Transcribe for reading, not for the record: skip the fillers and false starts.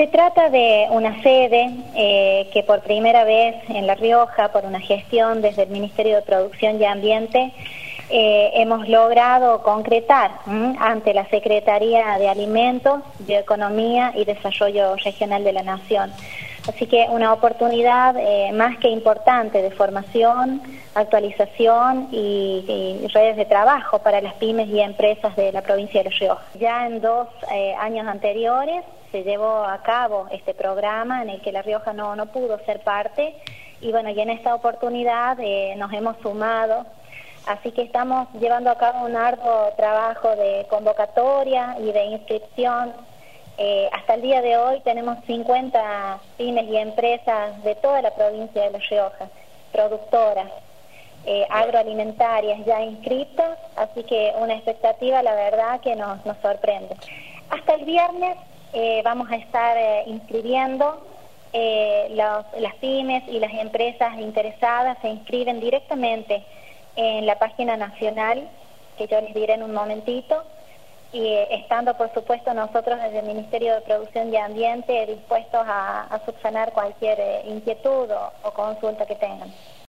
Se trata de una sede que por primera vez en La Rioja, por una gestión desde el Ministerio de Producción y Ambiente, hemos logrado concretar ante la Secretaría de Alimentos, Bioeconomía y Desarrollo Regional de la Nación. Así que una oportunidad más que importante de formación, actualización y redes de trabajo para las pymes y empresas de la provincia de La Rioja. Ya en 2 años anteriores se llevó a cabo este programa en el que La Rioja no pudo ser parte y bueno, y en esta oportunidad nos hemos sumado. Así que estamos llevando a cabo un arduo trabajo de convocatoria y de inscripción. Hasta el día de hoy tenemos 50 pymes y empresas de toda la provincia de La Rioja, productoras, agroalimentarias ya inscritas, así que una expectativa, la verdad, que nos sorprende. Hasta el viernes vamos a estar inscribiendo. Las pymes y las empresas interesadas se inscriben directamente en la página nacional, que yo les diré en un momentito, y estando por supuesto nosotros desde el Ministerio de Producción y Ambiente dispuestos a subsanar cualquier inquietud o consulta que tengan.